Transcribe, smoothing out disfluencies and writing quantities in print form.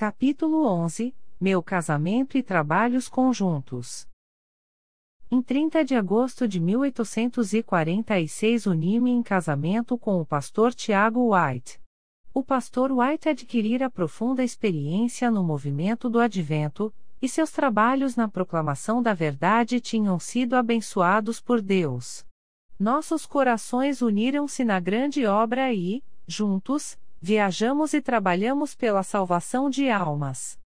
Capítulo 11 Meu casamento e trabalhos conjuntos. Em 30 de agosto de 1846 uni-me em casamento com o pastor Tiago White. O pastor White adquirira profunda experiência no movimento do Advento, e seus trabalhos na proclamação da verdade tinham sido abençoados por Deus. Nossos corações uniram-se na grande obra e, juntos, viajamos e trabalhamos pela salvação de almas.